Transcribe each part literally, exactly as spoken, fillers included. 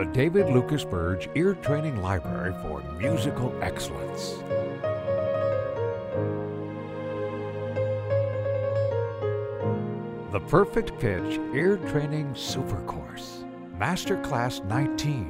David Lucas Burge Ear Training Library for Musical Excellence. The Perfect Pitch Ear Training Super Course, Masterclass nineteen.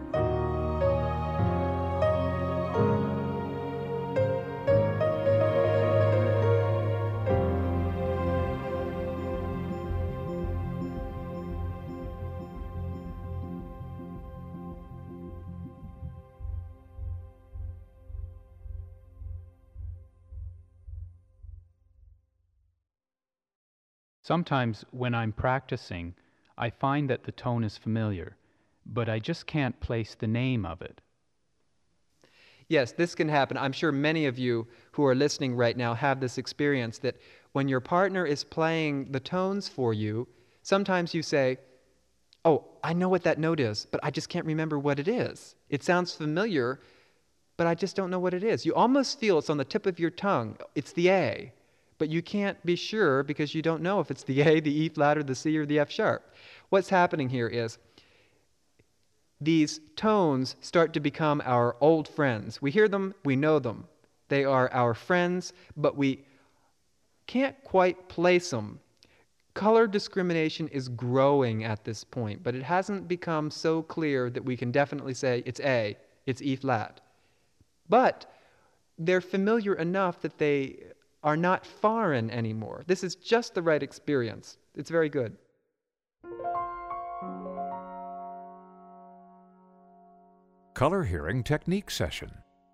Sometimes when I'm practicing, I find that the tone is familiar, but I just can't place the name of it. Yes, this can happen. I'm sure many of you who are listening right now have this experience that when your partner is playing the tones for you, sometimes you say, oh, I know what that note is, but I just can't remember what it is. It sounds familiar, but I just don't know what it is. You almost feel it's on the tip of your tongue. It's the A. But you can't be sure because you don't know if it's the A, the E flat, or the C, or the F sharp. What's happening here is these tones start to become our old friends. We hear them, we know them. They are our friends, but we can't quite place them. Color discrimination is growing at this point, but it hasn't become so clear that we can definitely say it's A, it's E flat. But they're familiar enough that they are not foreign anymore. This is just the right experience. It's very good. Color Hearing Technique Session.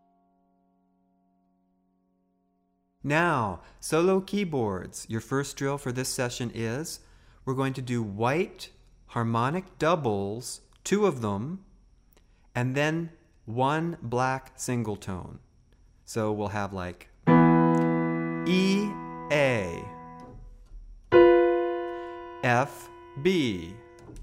Now, solo keyboards. Your first drill for this session is we're going to do white harmonic doubles, two of them, and then one black single tone. So we'll have like E, A, F, B,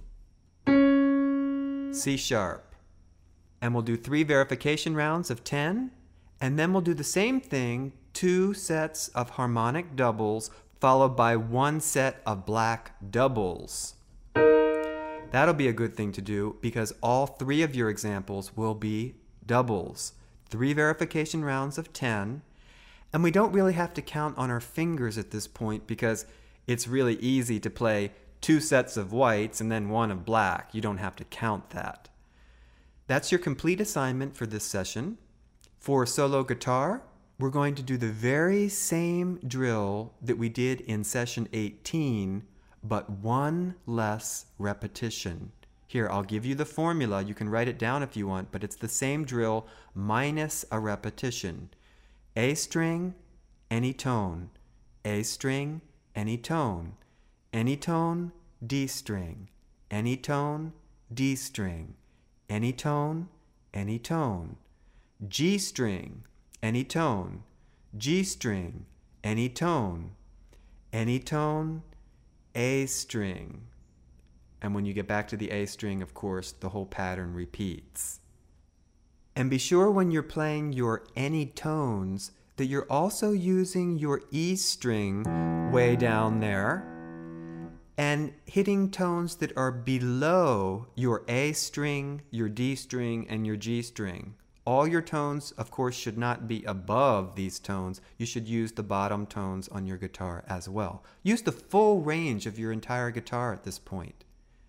C sharp. And we'll do three verification rounds of ten, and then we'll do the same thing, two sets of harmonic doubles, followed by one set of black doubles. That'll be a good thing to do because all three of your examples will be doubles. Three verification rounds of ten. And we don't really have to count on our fingers at this point because it's really easy to play two sets of whites and then one of black. You don't have to count that. That's your complete assignment for this session. For solo guitar, we're going to do the very same drill that we did in session eighteen, but one less repetition. Here, I'll give you the formula. You can write it down if you want, but it's the same drill minus a repetition. A string, any tone. A string, any tone. Any tone, D string. Any tone, D string. Any tone, any tone. G string, any tone. G string, any tone. Any tone, A string. And when you get back to the A string, of course, the whole pattern repeats. And be sure when you're playing your any tones that you're also using your E string way down there and hitting tones that are below your A string, your D string, and your G string. All your tones, of course, should not be above these tones. You should use the bottom tones on your guitar as well. Use the full range of your entire guitar at this point.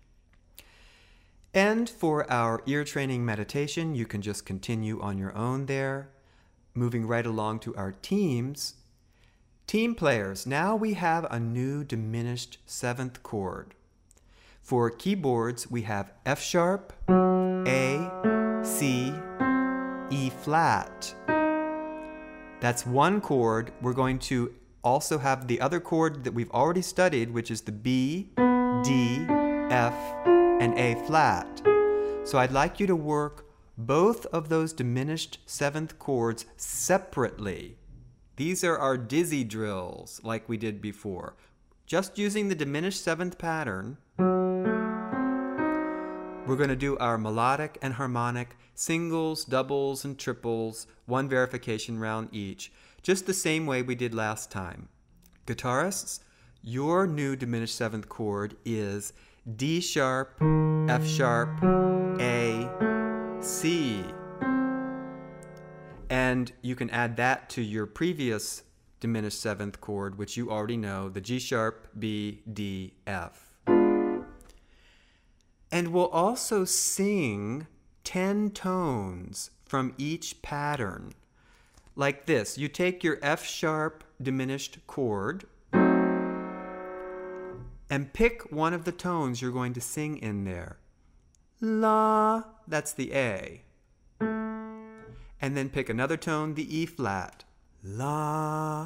And for our ear training meditation, you can just continue on your own there. Moving right along to our teams. Team players, now we have a new diminished seventh chord. For keyboards, we have F sharp, A, C, E flat. That's one chord. We're going to also have the other chord that we've already studied, which is the B, D, F, and A flat. So I'd like you to work both of those diminished seventh chords separately. These are our dizzy drills like we did before. Just using the diminished seventh pattern, we're going to do our melodic and harmonic singles, doubles, and triples, one verification round each, just the same way we did last time. Guitarists, your new diminished seventh chord is D sharp, F sharp, A, C. And you can add that to your previous diminished seventh chord, which you already know, the G sharp, B, D, F. And we'll also sing ten tones from each pattern. Like this, you take your F sharp diminished chord and pick one of the tones you're going to sing in there. La, that's the A. And then pick another tone, the E flat. La.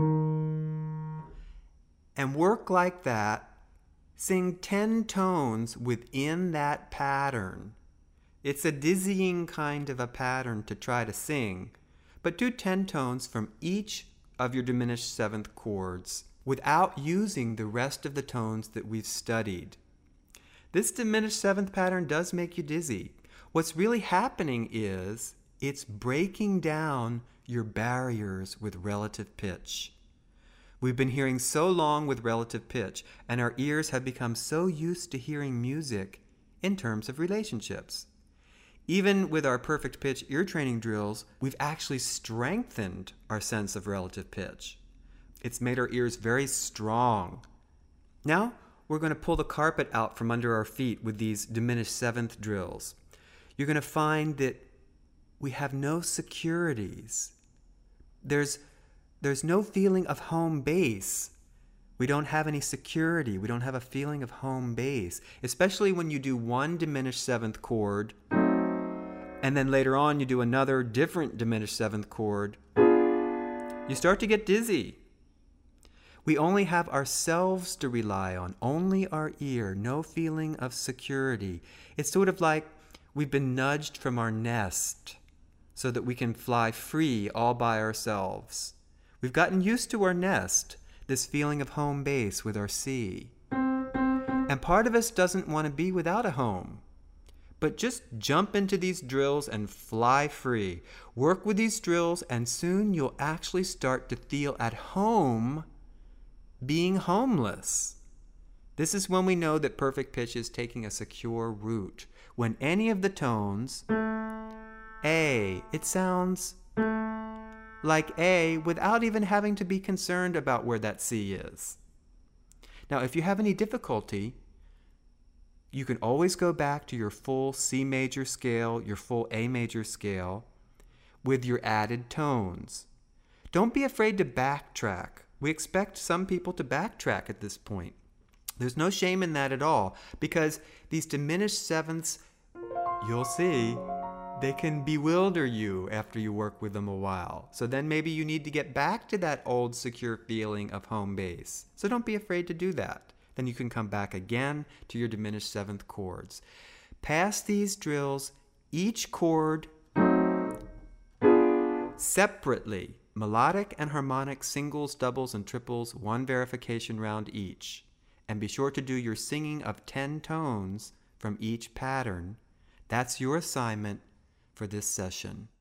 And work like that. Sing ten tones within that pattern. It's a dizzying kind of a pattern to try to sing, but do ten tones from each of your diminished seventh chords without using the rest of the tones that we've studied. This diminished seventh pattern does make you dizzy. What's really happening is it's breaking down your barriers with relative pitch. We've been hearing so long with relative pitch, and our ears have become so used to hearing music in terms of relationships. Even with our perfect pitch ear training drills, we've actually strengthened our sense of relative pitch. It's made our ears very strong. Now, we're going to pull the carpet out from under our feet with these diminished seventh drills. You're going to find that we have no securities. There's, there's no feeling of home base. We don't have any security. We don't have a feeling of home base, especially when you do one diminished seventh chord, and then later on you do another different diminished seventh chord. You start to get dizzy. We only have ourselves to rely on, only our ear, no feeling of security. It's sort of like we've been nudged from our nest so that we can fly free all by ourselves. We've gotten used to our nest, this feeling of home base with our C. And part of us doesn't want to be without a home. But just jump into these drills and fly free. Work with these drills and soon you'll actually start to feel at home being homeless. This is when we know that perfect pitch is taking a secure route. When any of the tones, A, it sounds like A without even having to be concerned about where that C is. Now, if you have any difficulty, you can always go back to your full C major scale, your full A major scale, with your added tones. Don't be afraid to backtrack. We expect some people to backtrack at this point. There's no shame in that at all, because these diminished sevenths, you'll see, they can bewilder you after you work with them a while. So then maybe you need to get back to that old secure feeling of home base. So don't be afraid to do that. Then you can come back again to your diminished seventh chords. Pass these drills, each chord separately. Melodic and harmonic singles, doubles, and triples, one verification round each. And be sure to do your singing of ten tones from each pattern. That's your assignment for this session.